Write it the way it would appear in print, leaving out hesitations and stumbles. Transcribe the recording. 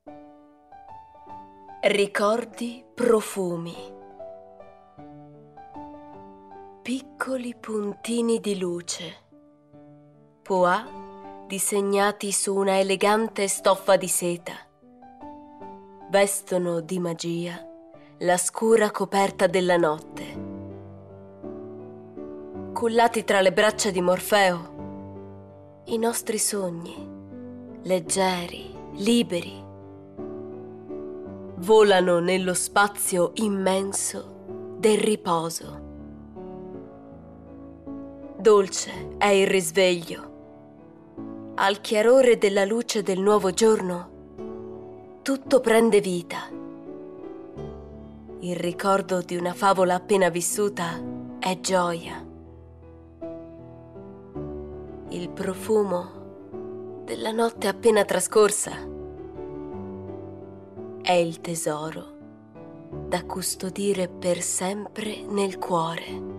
Ricordi profumi. Piccoli puntini di luce, pois disegnati su una elegante stoffa di seta, vestono di magia la scura coperta della notte. Cullati tra le braccia di Morfeo, i nostri sogni, leggeri, liberi, volano nello spazio immenso del riposo. Dolce è il risveglio. Al chiarore della luce del nuovo giorno, tutto prende vita. Il ricordo di una favola appena vissuta è gioia. Il profumo della notte appena trascorsa è il tesoro da custodire per sempre nel cuore.